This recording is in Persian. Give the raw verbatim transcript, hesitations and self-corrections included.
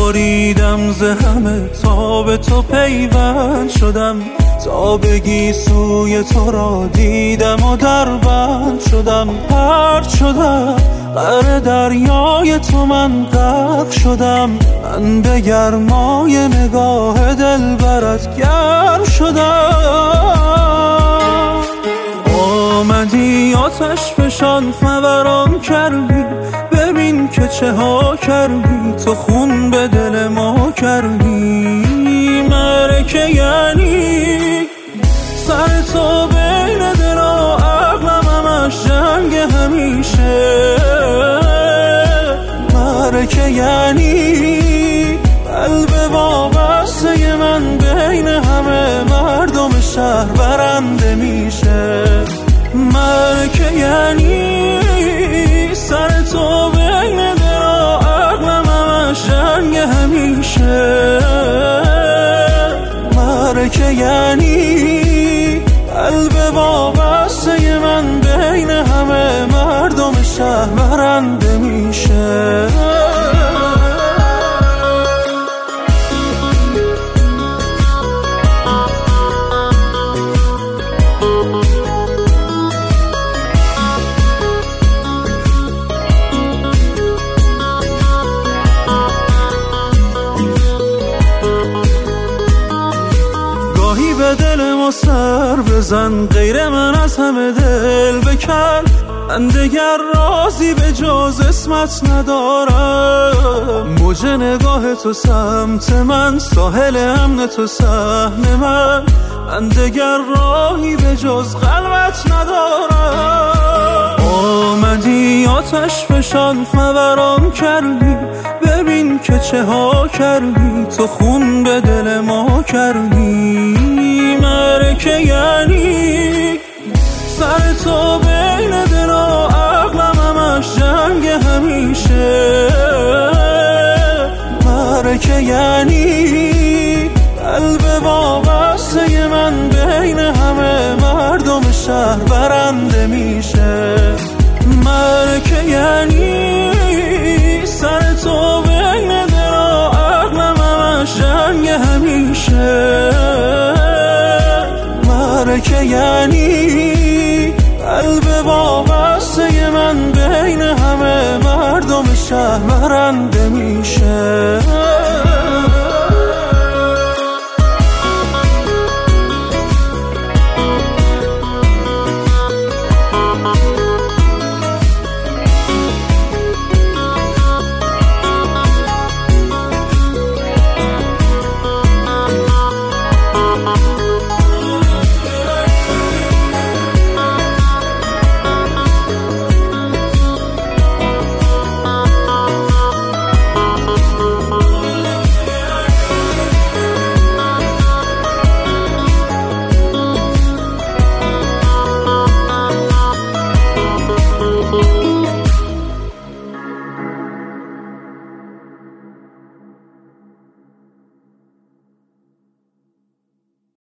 بریدم ز همه تا به تو پیوند شدم، تا بگی سوی تو را دیدم و دربند شدم. پرد شدم غرق دریای تو من غرق شدم، من به گرمای نگاه دلبرت گرم شدم. آمدی آتش فشان فوران کردی، ببین که چه ها کردی، تو خون به دل ما کردی. مرکه یعنی سر تو بین دل و عقلم همش جنگ همیشه. مرکه یعنی قلب وابسته من بین همه مردم شهر برنده میشه. مرکه یعنی سر تو بین دل و عقلم همش جنگ همیشه. مرکه یعنی قلب وابسته من بین همه مردم شهر برنده میشه. به دل ما سر بزن، غیر من از همه دل بکن. من دگر رازی به جز اسمت ندارم. موج نگاه تو سمت من، ساحل امن تو سحن من. من دگر راهی به جز قلبت ندارم. آمدی آتش فشان فوران کردی، ببین که چه ها کردی، تو خون به دل ما کردی. مرکه یعنی سر تو بین دل و عقلم همش جنگ همیشه. مرکه یعنی قلب وابسته من بین همه مردم شهر برنده میشه. مرکه یعنی سر تو بین دل و عقلم همش جنگ همیشه. مرکه یعنی قلب وابسته من بین همه مردم شهر برنده میشه.